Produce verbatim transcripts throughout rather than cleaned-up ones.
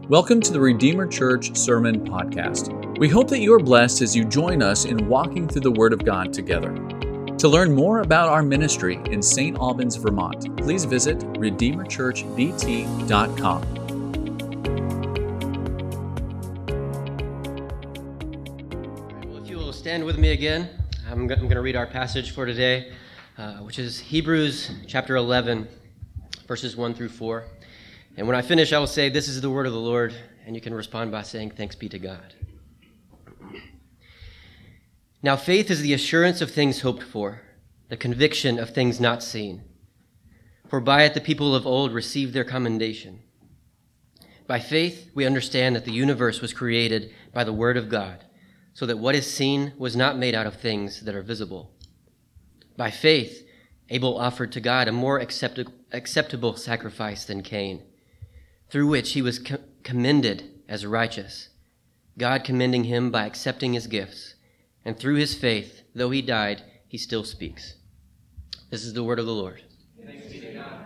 Welcome to the Redeemer Church Sermon Podcast. We hope that you are blessed as you join us in walking through the Word of God together. To learn more about our ministry in Saint Albans, Vermont, please visit redeemer church v t dot com. Well, if you will stand with me again, I'm going to read our passage for today, uh, which is Hebrews chapter eleven, verses one through four. And when I finish, I will say, "This is the word of the Lord," and you can respond by saying, "Thanks be to God." Now faith is the assurance of things hoped for, the conviction of things not seen. For by it the people of old received their commendation. By faith we understand that the universe was created by the word of God, so that what is seen was not made out of things that are visible. By faith Abel offered to God a more accept- acceptable sacrifice than Cain, through which he was co- commended as righteous, God commending him by accepting his gifts. And through his faith, though he died, he still speaks. This is the word of the Lord. Thanks be to God.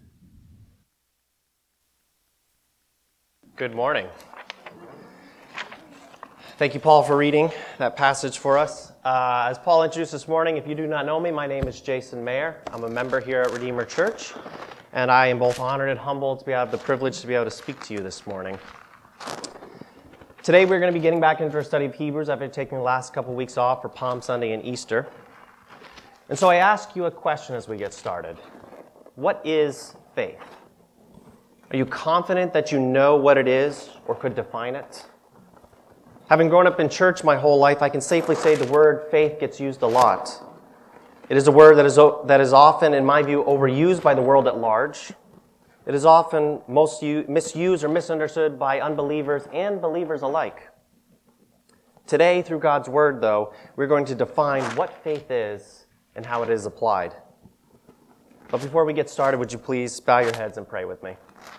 Good morning. Thank you, Paul, for reading that passage for us. Uh, as Paul introduced this morning, if you do not know me, my name is Jason Mayer. I'm a member here at Redeemer Church, and I am both honored and humbled to be have the privilege to be able to speak to you this morning. Today we're going to be getting back into our study of Hebrews after taking the last couple weeks off for Palm Sunday and Easter. And so I ask you a question as we get started. What is faith? Are you confident that you know what it is or could define it? Having grown up in church my whole life, I can safely say the word faith gets used a lot. It is a word that is, that is often, in my view, overused by the world at large. It is often most u- misused or misunderstood by unbelievers and believers alike. Today, through God's Word, though, we're going to define what faith is and how it is applied. But before we get started, would you please bow your heads and pray with me?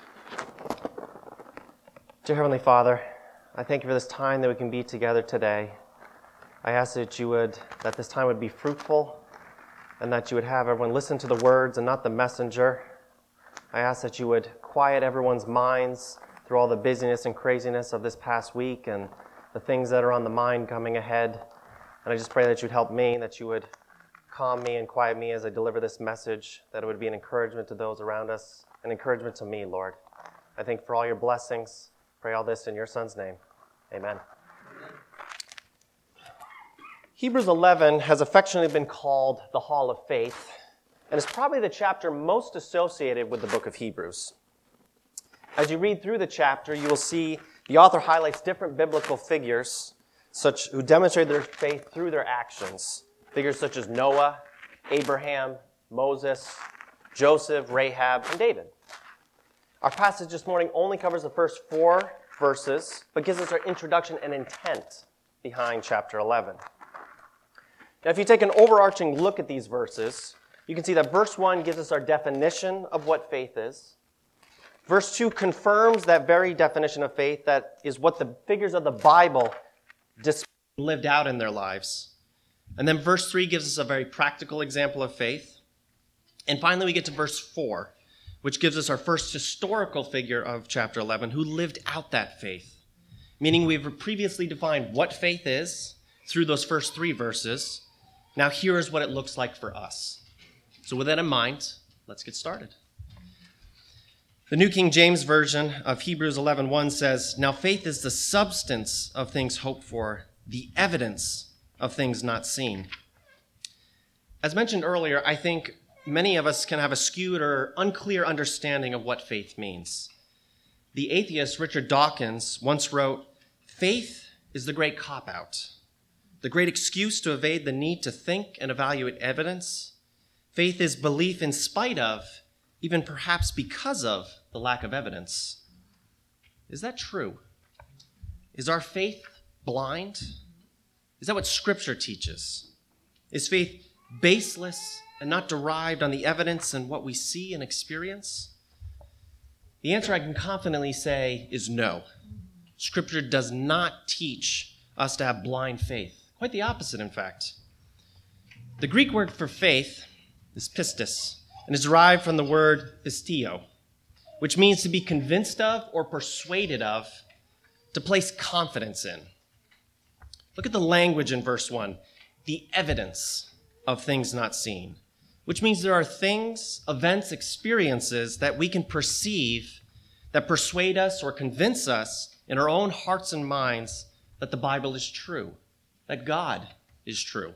Dear Heavenly Father, I thank you for this time that we can be together today. I ask that you would, that this time would be fruitful, and that you would have everyone listen to the words and not the messenger. I ask that you would quiet everyone's minds through all the busyness and craziness of this past week and the things that are on the mind coming ahead. And I just pray that you'd help me, that you would calm me and quiet me as I deliver this message, that it would be an encouragement to those around us, an encouragement to me, Lord. I thank you for all your blessings. Pray all this in your Son's name. Amen. Hebrews eleven has affectionately been called the Hall of Faith, and is probably the chapter most associated with the book of Hebrews. As you read through the chapter, you will see the author highlights different biblical figures such who demonstrate their faith through their actions. Figures such as Noah, Abraham, Moses, Joseph, Rahab, and David. Our passage this morning only covers the first four verses, but gives us our introduction and intent behind chapter eleven. Now, if you take an overarching look at these verses, you can see that verse one gives us our definition of what faith is. Verse two confirms that very definition of faith that is what the figures of the Bible lived out in their lives. And then verse three gives us a very practical example of faith. And finally, we get to verse four, which gives us our first historical figure of chapter eleven who lived out that faith. Meaning we've previously defined what faith is through those first three verses. Now here is what it looks like for us. So with that in mind, let's get started. The New King James Version of Hebrews eleven one says, "Now faith is the substance of things hoped for, the evidence of things not seen." As mentioned earlier, I think many of us can have a skewed or unclear understanding of what faith means. The atheist Richard Dawkins once wrote, "Faith is the great cop-out, the great excuse to evade the need to think and evaluate evidence. Faith is belief in spite of, even perhaps because of, the lack of evidence." Is that true? Is our faith blind? Is that what Scripture teaches? Is faith baseless and not derived on the evidence and what we see and experience? The answer I can confidently say is no. Scripture does not teach us to have blind faith. Quite the opposite, in fact. The Greek word for faith is pistis, and is derived from the word pistio, which means to be convinced of or persuaded of, to place confidence in. Look at the language in verse one, the evidence of things not seen, which means there are things, events, experiences that we can perceive that persuade us or convince us in our own hearts and minds that the Bible is true, that God is true.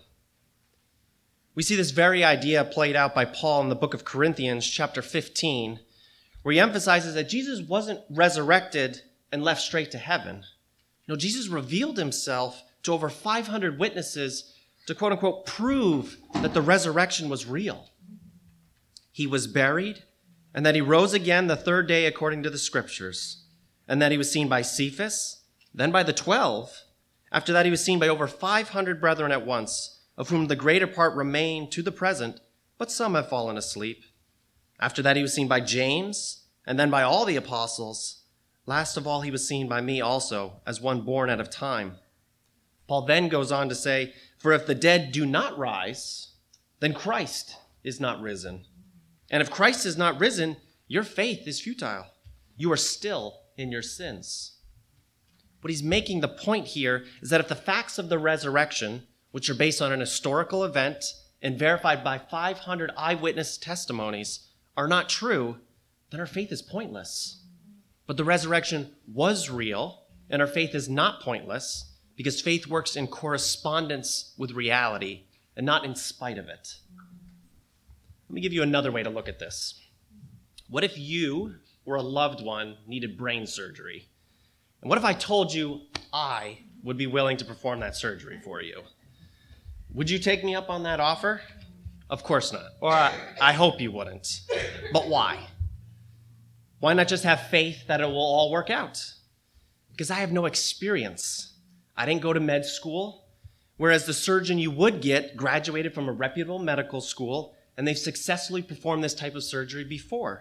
We see this very idea played out by Paul in the book of Corinthians, chapter fifteen, where he emphasizes that Jesus wasn't resurrected and left straight to heaven. No, Jesus revealed himself to over five hundred witnesses to quote unquote prove that the resurrection was real. He was buried, and that he rose again the third day according to the scriptures, and that he was seen by Cephas, then by the twelve. After that, he was seen by over five hundred brethren at once, of whom the greater part remain to the present, but some have fallen asleep. After that, he was seen by James, and then by all the apostles. Last of all, he was seen by me also, as one born out of time. Paul then goes on to say, for if the dead do not rise, then Christ is not risen. And if Christ is not risen, your faith is futile. You are still in your sins. What he's making the point here is that if the facts of the resurrection, which are based on an historical event and verified by five hundred eyewitness testimonies, are not true, then our faith is pointless. But the resurrection was real, and our faith is not pointless, because faith works in correspondence with reality and not in spite of it. Let me give you another way to look at this. What if you or a loved one needed brain surgery? And what if I told you I would be willing to perform that surgery for you? Would you take me up on that offer? Of course not. Or I, I hope you wouldn't. But why? Why not just have faith that it will all work out? Because I have no experience. I didn't go to med school, whereas the surgeon you would get graduated from a reputable medical school, and they've successfully performed this type of surgery before.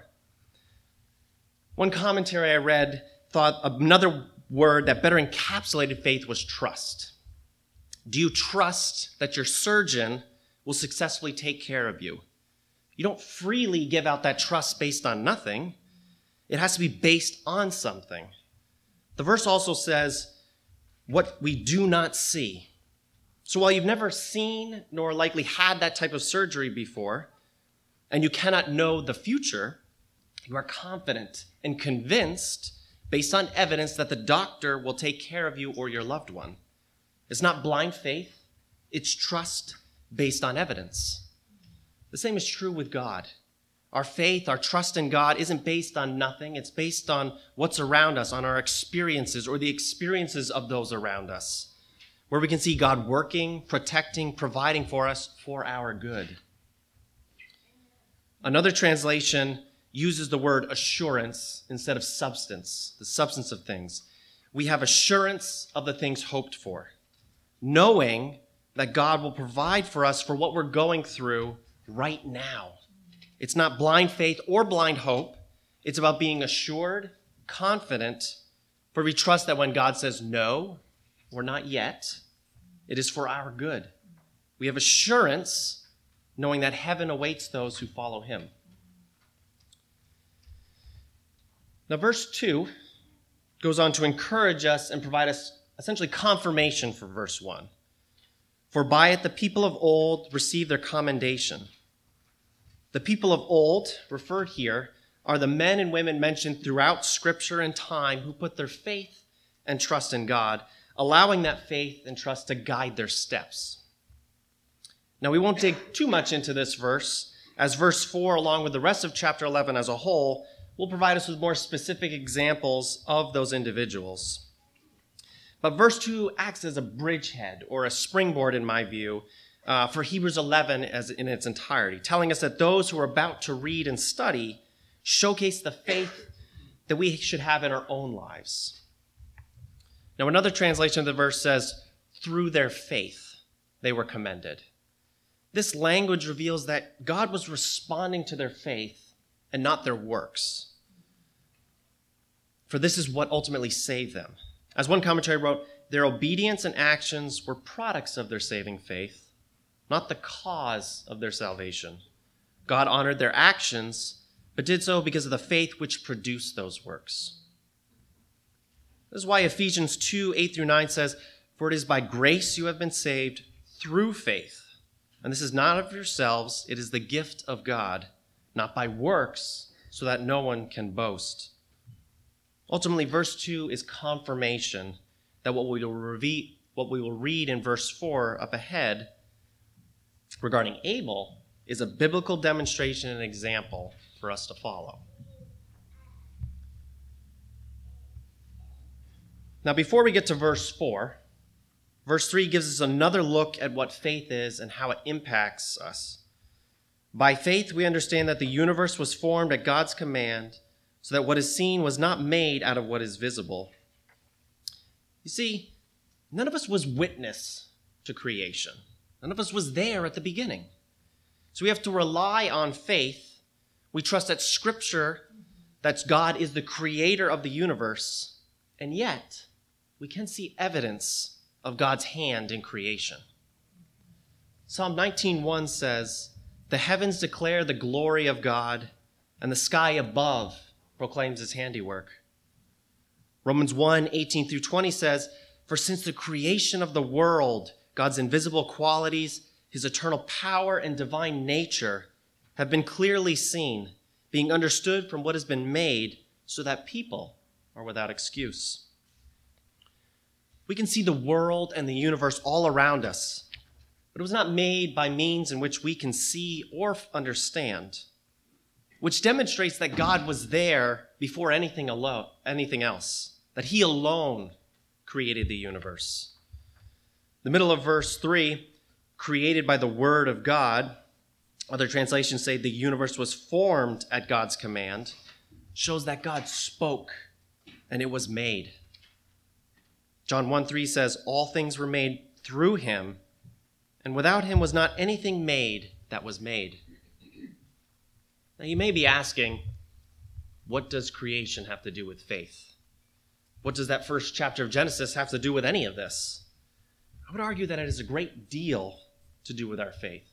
One commentary I read thought another word that better encapsulated faith was trust. Do you trust that your surgeon will successfully take care of you? You don't freely give out that trust based on nothing. It has to be based on something. The verse also says, what we do not see. So while you've never seen nor likely had that type of surgery before, and you cannot know the future, you are confident and convinced based on evidence that the doctor will take care of you or your loved one. It's not blind faith, it's trust based on evidence. The same is true with God. Our faith, our trust in God isn't based on nothing. It's based on what's around us, on our experiences or the experiences of those around us, where we can see God working, protecting, providing for us for our good. Another translation uses the word assurance instead of substance, the substance of things. We have assurance of the things hoped for, knowing that God will provide for us for what we're going through right now. It's not blind faith or blind hope. It's about being assured, confident, for we trust that when God says no, or not yet, it is for our good. We have assurance, knowing that heaven awaits those who follow him. Now, verse two goes on to encourage us and provide us essentially confirmation for verse one. For by it the people of old received their commendation. The people of old, referred here, are the men and women mentioned throughout Scripture and time who put their faith and trust in God, allowing that faith and trust to guide their steps. Now, we won't dig too much into this verse, as verse four, along with the rest of chapter eleven as a whole, will provide us with more specific examples of those individuals. But verse two acts as a bridgehead or a springboard, in my view, uh, for Hebrews eleven as in its entirety, telling us that those who are about to read and study showcase the faith that we should have in our own lives. Now, another translation of the verse says, through their faith they were commended. This language reveals that God was responding to their faith and not their works. For this is what ultimately saved them. As one commentary wrote, their obedience and actions were products of their saving faith, not the cause of their salvation. God honored their actions, but did so because of the faith which produced those works. This is why Ephesians two, eight through nine says, "For it is by grace you have been saved through faith. And this is not of yourselves, it is the gift of God, not by works, so that no one can boast." Ultimately, verse two is confirmation that what we will read, what we will read in verse four up ahead regarding Abel is a biblical demonstration and example for us to follow. Now, before we get to verse four, verse three gives us another look at what faith is and how it impacts us. By faith, we understand that the universe was formed at God's command, so that what is seen was not made out of what is visible. You see, none of us was witness to creation. None of us was there at the beginning. So we have to rely on faith. We trust that Scripture, that God is the creator of the universe, and yet we can see evidence of God's hand in creation. Psalm nineteen one says, "The heavens declare the glory of God, and the sky above proclaims his handiwork." Romans one, eighteen through twenty says, "For since the creation of the world, God's invisible qualities, his eternal power and divine nature have been clearly seen, being understood from what has been made, so that people are without excuse." We can see the world and the universe all around us, but it was not made by means in which we can see or understand, which demonstrates that God was there before anything alone, anything else, that he alone created the universe. The middle of verse three, created by the word of God, other translations say the universe was formed at God's command, shows that God spoke and it was made. John one three says, "All things were made through him, and without him was not anything made that was made." Now you may be asking, what does creation have to do with faith? What does that first chapter of Genesis have to do with any of this? I would argue that it has a great deal to do with our faith.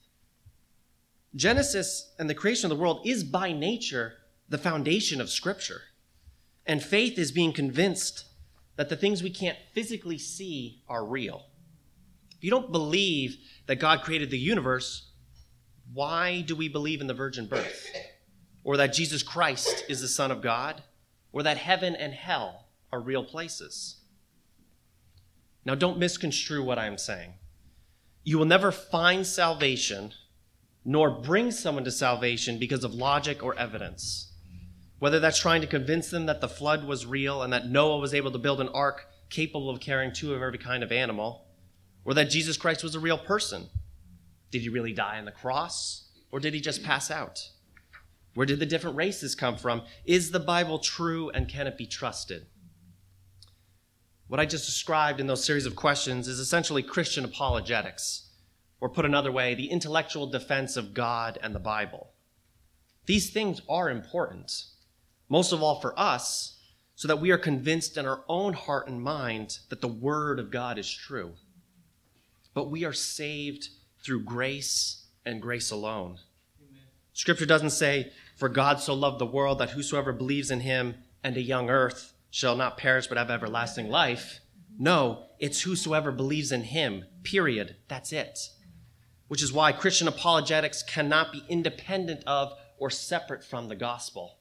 Genesis and the creation of the world is by nature the foundation of Scripture. And faith is being convinced that the things we can't physically see are real. If you don't believe that God created the universe, why do we believe in the virgin birth? Or that Jesus Christ is the Son of God? Or that heaven and hell are real places? Now, don't misconstrue what I'm saying. You will never find salvation nor bring someone to salvation because of logic or evidence. Whether that's trying to convince them that the flood was real and that Noah was able to build an ark capable of carrying two of every kind of animal, or that Jesus Christ was a real person. Did he really die on the cross, or did he just pass out? Where did the different races come from? Is the Bible true, and can it be trusted? What I just described in those series of questions is essentially Christian apologetics, or put another way, the intellectual defense of God and the Bible. These things are important, most of all for us, so that we are convinced in our own heart and mind that the Word of God is true. But we are saved through grace and grace alone. Amen. Scripture doesn't say, "For God so loved the world that whosoever believes in him and a young earth shall not perish but have everlasting life." No, it's whosoever believes in him, period. That's it. Which is why Christian apologetics cannot be independent of or separate from the gospel.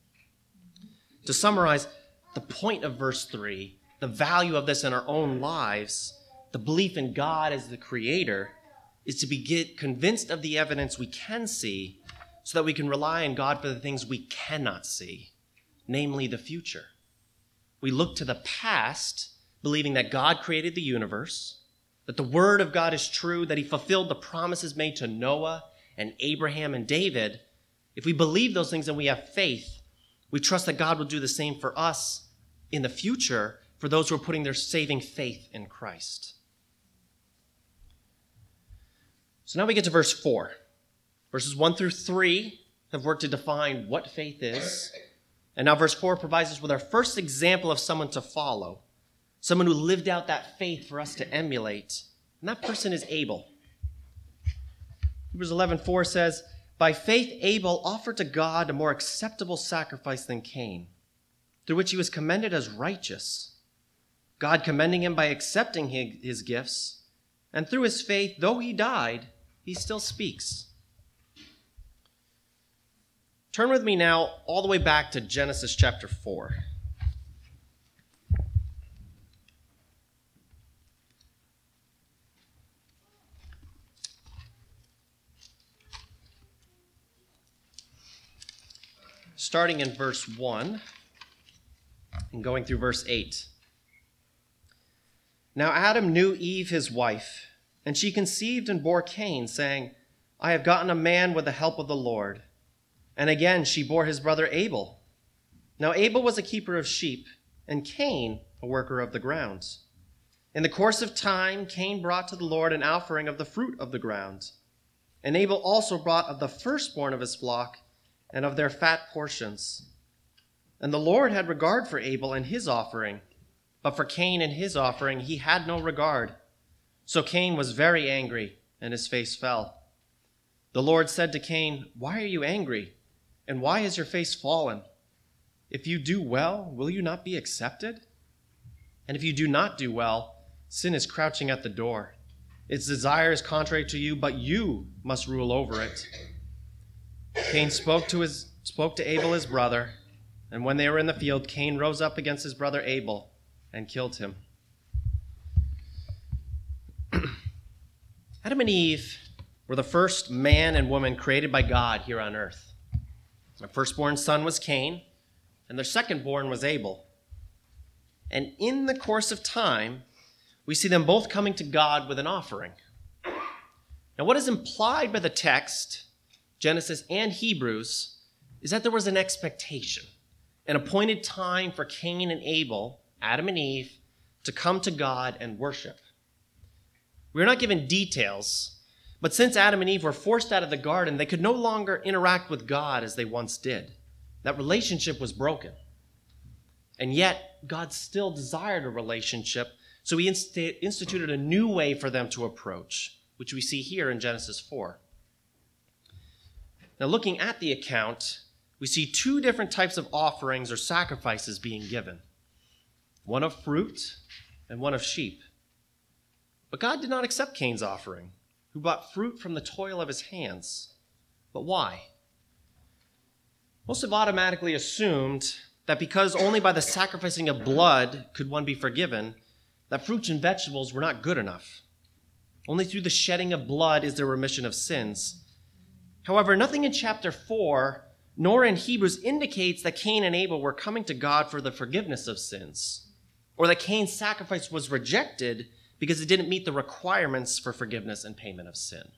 To summarize, the point of verse three, the value of this in our own lives, the belief in God as the creator, is to be get convinced of the evidence we can see so that we can rely on God for the things we cannot see, namely the future. We look to the past, believing that God created the universe, that the word of God is true, that he fulfilled the promises made to Noah and Abraham and David. If we believe those things and we have faith, we trust that God will do the same for us in the future for those who are putting their saving faith in Christ. So now we get to verse four. Verses one through three have worked to define what faith is. And now verse four provides us with our first example of someone to follow, someone who lived out that faith for us to emulate. And that person is Abel. Hebrews eleven four says, By faith, Abel offered to God a more acceptable sacrifice than Cain, through which he was commended as righteous, God commending him by accepting his gifts, and through his faith, though he died, he still speaks. Turn with me now all the way back to Genesis chapter four. Starting in verse one and going through verse eight. Now Adam knew Eve his wife, and she conceived and bore Cain, saying, I have gotten a man with the help of the Lord. And again she bore his brother Abel. Now Abel was a keeper of sheep, and Cain a worker of the ground. In the course of time, Cain brought to the Lord an offering of the fruit of the ground. And Abel also brought of the firstborn of his flock, and of their fat portions. And the Lord had regard for Abel and his offering, but for Cain and his offering he had no regard. So Cain was very angry, and his face fell. The Lord said to Cain, Why are you angry, and why is your face fallen? If you do well, will you not be accepted? And if you do not do well, sin is crouching at the door. Its desire is contrary to you, but you must rule over it. Cain spoke to his spoke to Abel his brother, and when they were in the field, Cain rose up against his brother Abel and killed him. Adam and Eve were the first man and woman created by God here on earth. Their firstborn son was Cain, and their secondborn was Abel. And in the course of time, we see them both coming to God with an offering. Now, what is implied by the text, Genesis and Hebrews, is that there was an expectation, an appointed time for Cain and Abel, Adam and Eve, to come to God and worship. We're not given details, but since Adam and Eve were forced out of the garden, they could no longer interact with God as they once did. That relationship was broken. And yet, God still desired a relationship, so he inst- instituted a new way for them to approach, which we see here in Genesis four. Now, looking at the account, we see two different types of offerings or sacrifices being given. One of fruit and one of sheep. But God did not accept Cain's offering, who brought fruit from the toil of his hands. But why? Most have automatically assumed that because only by the sacrificing of blood could one be forgiven, that fruits and vegetables were not good enough. Only through the shedding of blood is there remission of sins. However, nothing in chapter four, nor in Hebrews, indicates that Cain and Abel were coming to God for the forgiveness of sins, or that Cain's sacrifice was rejected because it didn't meet the requirements for forgiveness and payment of sin.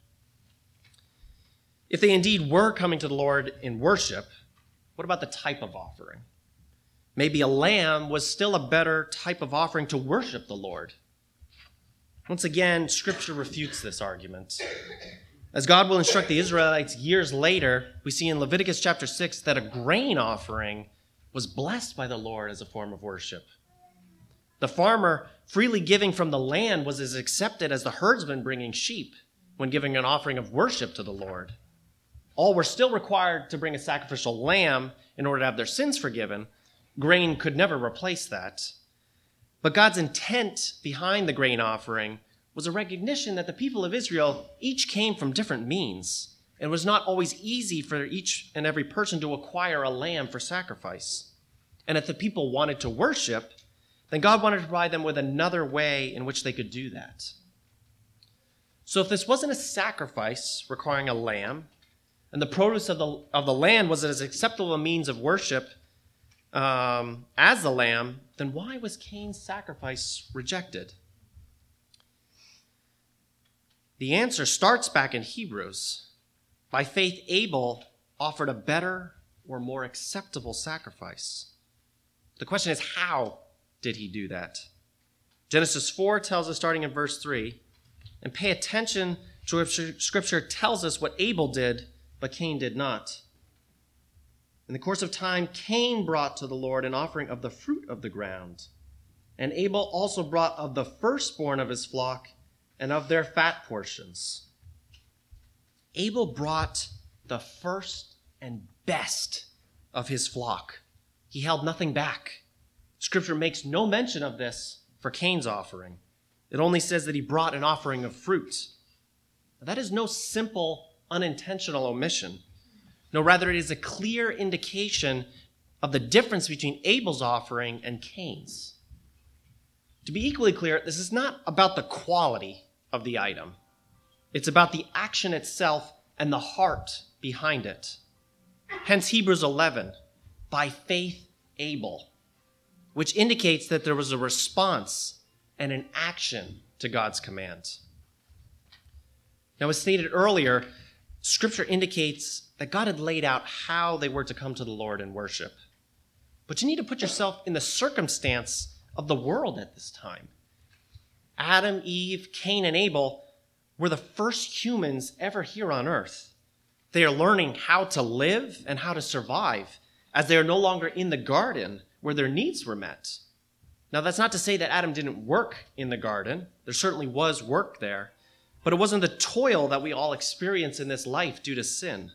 If they indeed were coming to the Lord in worship, what about the type of offering? Maybe a lamb was still a better type of offering to worship the Lord. Once again, Scripture refutes this argument. As God will instruct the Israelites years later, we see in Leviticus chapter six that a grain offering was blessed by the Lord as a form of worship. The farmer freely giving from the land was as accepted as the herdsman bringing sheep when giving an offering of worship to the Lord. All were still required to bring a sacrificial lamb in order to have their sins forgiven. Grain could never replace that. But God's intent behind the grain offering was a recognition that the people of Israel each came from different means, and it was not always easy for each and every person to acquire a lamb for sacrifice. And if the people wanted to worship, then God wanted to provide them with another way in which they could do that. So if this wasn't a sacrifice requiring a lamb, and the produce of the, of the land was as acceptable a means of worship um, as the lamb, then why was Cain's sacrifice rejected? The answer starts back in Hebrews. By faith, Abel offered a better or more acceptable sacrifice. The question is, how did he do that? Genesis four tells us, starting in verse three, and pay attention to what Scripture tells us what Abel did, but Cain did not. In the course of time, Cain brought to the Lord an offering of the fruit of the ground, and Abel also brought of the firstborn of his flock and of their fat portions. Abel brought the first and best of his flock. He held nothing back. Scripture makes no mention of this for Cain's offering. It only says that he brought an offering of fruit. That is no simple, unintentional omission. No, rather it is a clear indication of the difference between Abel's offering and Cain's. To be equally clear, this is not about the quality of the item. It's about the action itself and the heart behind it. Hence Hebrews eleven, by faith Abel, which indicates that there was a response and an action to God's command. Now, as stated earlier, Scripture indicates that God had laid out how they were to come to the Lord in worship. But you need to put yourself in the circumstance of the world at this time. Adam, Eve, Cain, and Abel were the first humans ever here on earth. They are learning how to live and how to survive, as they are no longer in the garden where their needs were met. Now, that's not to say that Adam didn't work in the garden. There certainly was work there, but it wasn't the toil that we all experience in this life due to sin.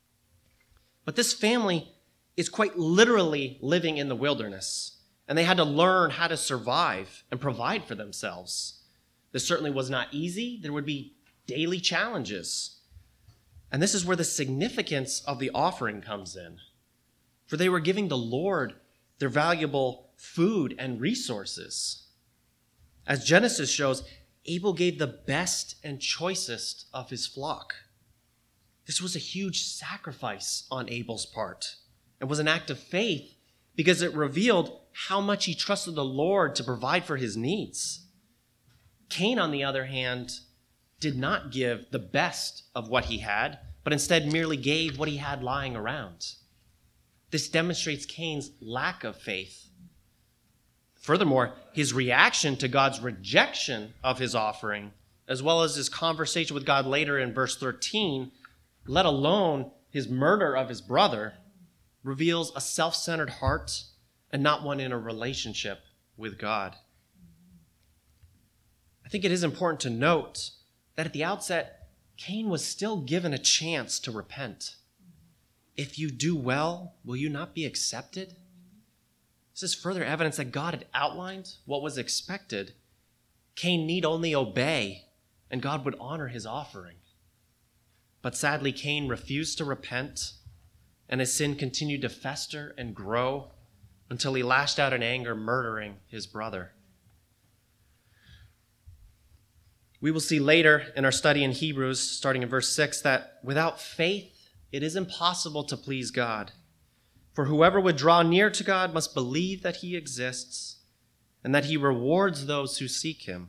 But this family is quite literally living in the wilderness, and they had to learn how to survive and provide for themselves. This certainly was not easy. There would be daily challenges. And this is where the significance of the offering comes in. For they were giving the Lord their valuable food and resources. As Genesis shows, Abel gave the best and choicest of his flock. This was a huge sacrifice on Abel's part. It was an act of faith because it revealed how much he trusted the Lord to provide for his needs. Cain, on the other hand, did not give the best of what he had, but instead merely gave what he had lying around. This demonstrates Cain's lack of faith. Furthermore, his reaction to God's rejection of his offering, as well as his conversation with God later in verse thirteen, let alone his murder of his brother, reveals a self-centered heart and not one in a relationship with God. I think it is important to note that at the outset, Cain was still given a chance to repent. If you do well, will you not be accepted? This is further evidence that God had outlined what was expected. Cain need only obey, and God would honor his offering. But sadly, Cain refused to repent, and his sin continued to fester and grow until he lashed out in anger, murdering his brother. We will see later in our study in Hebrews, starting in verse six, that without faith, it is impossible to please God. For whoever would draw near to God must believe that he exists and that he rewards those who seek him.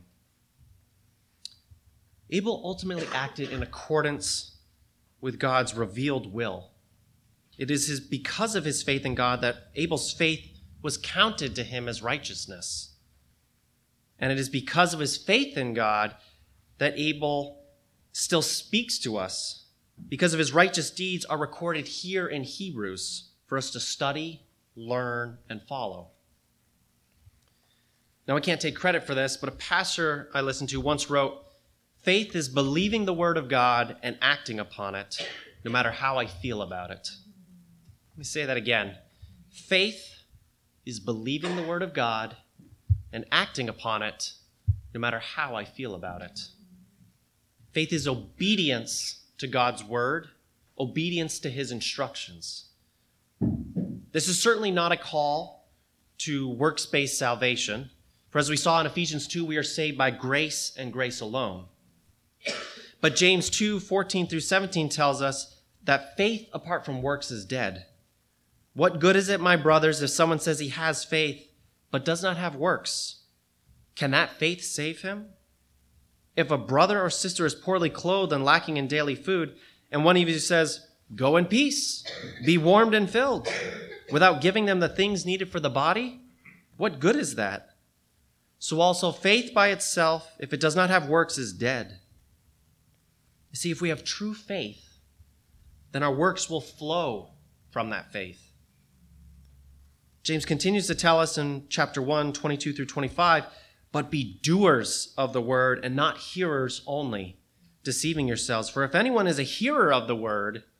Abel ultimately acted in accordance with God's revealed will. It is his, because of his faith in God that Abel's faith was counted to him as righteousness. And it is because of his faith in God that Abel still speaks to us, because of his righteous deeds are recorded here in Hebrews for us to study, learn, and follow. Now, I can't take credit for this, but a pastor I listened to once wrote, "Faith is believing the word of God and acting upon it, no matter how I feel about it." Let me say that again. Faith is believing the word of God and acting upon it, no matter how I feel about it. Faith is obedience to God's word, obedience to his instructions. This is certainly not a call to works-based salvation, for as we saw in Ephesians two, we are saved by grace and grace alone. But James two, fourteen through seventeen tells us that faith apart from works is dead. What good is it, my brothers, if someone says he has faith but does not have works? Can that faith save him? If a brother or sister is poorly clothed and lacking in daily food, and one of you says, "Go in peace, be warmed and filled," without giving them the things needed for the body, what good is that? So also faith by itself, if it does not have works, is dead. You see, if we have true faith, then our works will flow from that faith. James continues to tell us in chapter one, twenty-two through twenty-five, "But be doers of the word and not hearers only, deceiving yourselves. For if anyone is a hearer of the word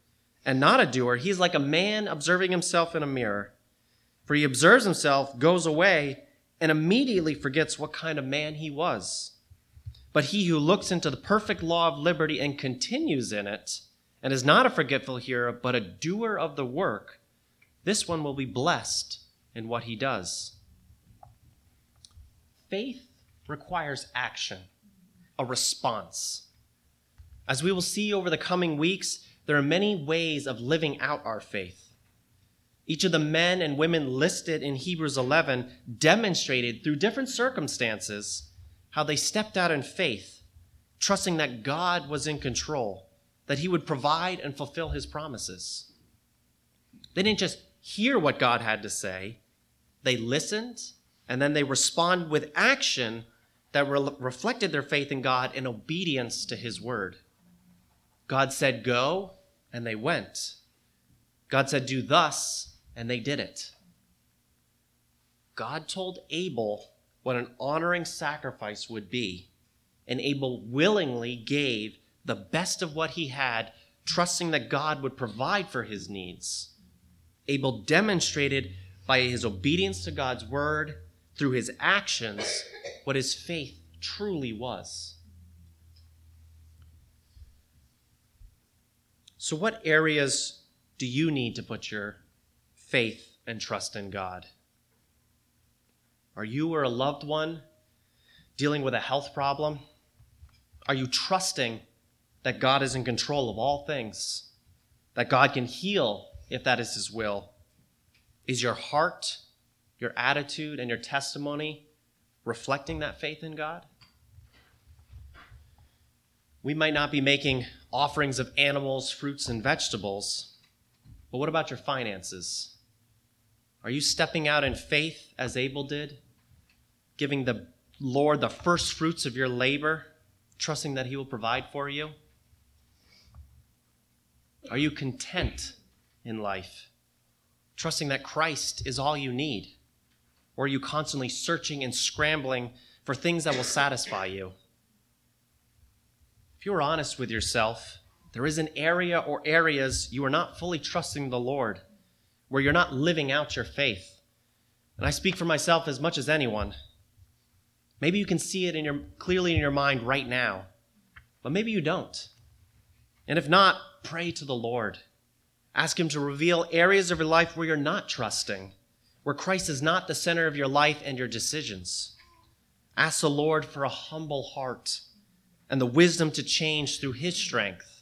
and not a doer, he is like a man observing himself in a mirror. For he observes himself, goes away, and immediately forgets what kind of man he was. But he who looks into the perfect law of liberty and continues in it, and is not a forgetful hearer, but a doer of the work, this one will be blessed in what he does. Faith requires action, a response. As we will see over the coming weeks, there are many ways of living out our faith. Each of the men and women listed in Hebrews eleven demonstrated through different circumstances how they stepped out in faith, trusting that God was in control, that he would provide and fulfill his promises. They didn't just hear what God had to say, they listened, and then they responded with action that re- reflected their faith in God in obedience to his word. God said, go, and they went. God said, do thus, and they did it. God told Abel what an honoring sacrifice would be, and Abel willingly gave the best of what he had, trusting that God would provide for his needs. Abel demonstrated by his obedience to God's word, through his actions, what his faith truly was. So what areas do you need to put your faith and trust in God? Are you or a loved one dealing with a health problem? Are you trusting that God is in control of all things, that God can heal if that is his will? Is your heart, your attitude, and your testimony reflecting that faith in God? We might not be making offerings of animals, fruits, and vegetables, but what about your finances? Are you stepping out in faith as Abel did, giving the Lord the first fruits of your labor, trusting that he will provide for you? Are you content in life, trusting that Christ is all you need? Or are you constantly searching and scrambling for things that will satisfy you? If you're honest with yourself, there is an area or areas you are not fully trusting the Lord, where you're not living out your faith. And I speak for myself as much as anyone. Maybe you can see it in your, clearly in your mind right now, but maybe you don't. And if not, pray to the Lord. Ask him to reveal areas of your life where you're not trusting, where Christ is not the center of your life and your decisions. Ask the Lord for a humble heart and the wisdom to change through his strength.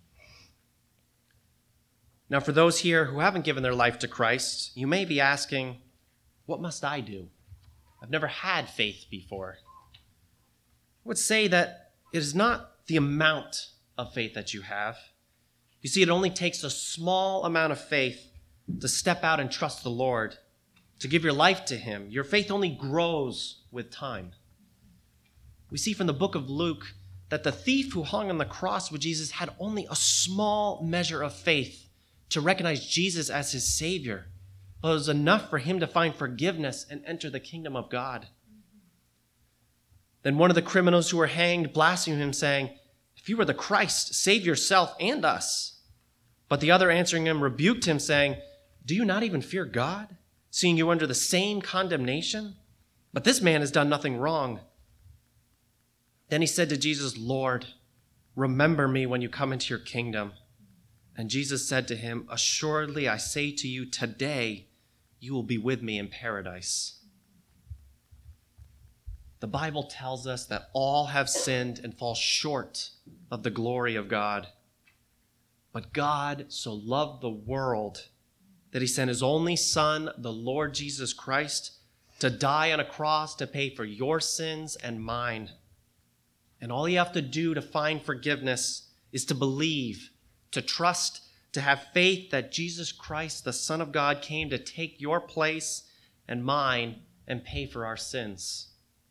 Now, for those here who haven't given their life to Christ, you may be asking, what must I do? I've never had faith before. I would say that it is not the amount of faith that you have. You see, it only takes a small amount of faith to step out and trust the Lord, to give your life to him. Your faith only grows with time. We see from the book of Luke that the thief who hung on the cross with Jesus had only a small measure of faith to recognize Jesus as his Savior, but it was enough for him to find forgiveness and enter the kingdom of God. Then one of the criminals who were hanged blasphemed him, saying, if you were the Christ, save yourself and us. But the other answering him rebuked him, saying, do you not even fear God, seeing you under the same condemnation? But this man has done nothing wrong. Then he said to Jesus, Lord, remember me when you come into your kingdom. And Jesus said to him, assuredly, I say to you, today you will be with me in paradise. The Bible tells us that all have sinned and fall short of the glory of God. But God so loved the world that he sent his only Son, the Lord Jesus Christ, to die on a cross to pay for your sins and mine. And all you have to do to find forgiveness is to believe, to trust, to have faith that Jesus Christ, the Son of God, came to take your place and mine and pay for our sins.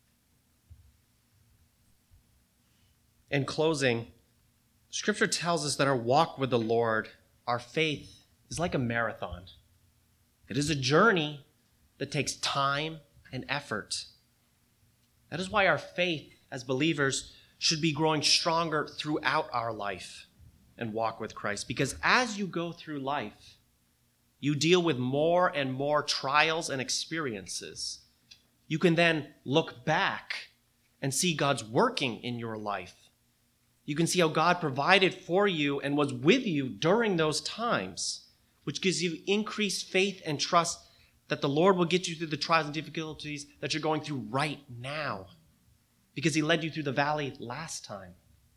In closing, Scripture tells us that our walk with the Lord, our faith, is like a marathon. It is a journey that takes time and effort. That is why our faith as believers should be growing stronger throughout our life. and walk with Christ. Because as you go through life, you deal with more and more trials and experiences. You can then look back and see God's working in your life. You can see how God provided for you and was with you during those times, which gives you increased faith and trust that the Lord will get you through the trials and difficulties that you're going through right now, because he led you through the valley last time.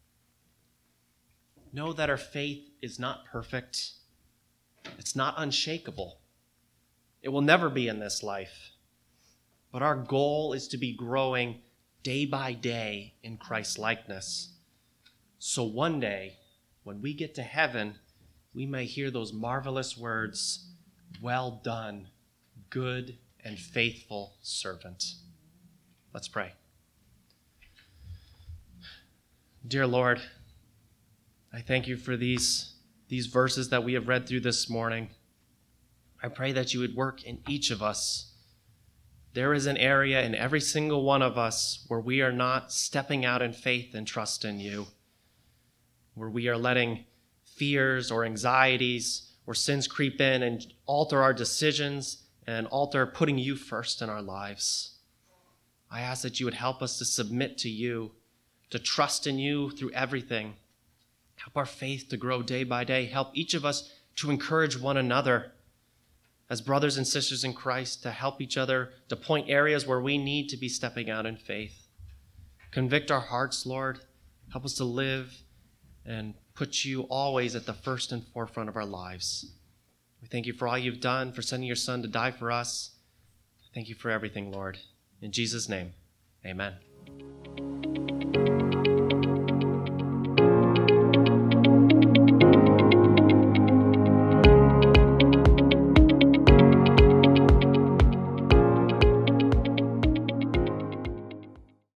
Know that our faith is not perfect. It's not unshakable. It will never be in this life. But our goal is to be growing day by day in Christ's likeness. So one day, when we get to heaven, we may hear those marvelous words, "Well done, good and faithful servant." Let's pray. Dear Lord, I thank you for these, these verses that we have read through this morning. I pray that you would work in each of us. There is an area in every single one of us where we are not stepping out in faith and trust in you, where we are letting fears or anxieties or sins creep in and alter our decisions and alter putting you first in our lives. I ask that you would help us to submit to you, to trust in you through everything. Help our faith to grow day by day. Help each of us to encourage one another as brothers and sisters in Christ, to help each other, to point areas where we need to be stepping out in faith. Convict our hearts, Lord. Help us to live and put you always at the first and forefront of our lives. We thank you for all you've done, for sending your Son to die for us. Thank you for everything, Lord. In Jesus' name, amen.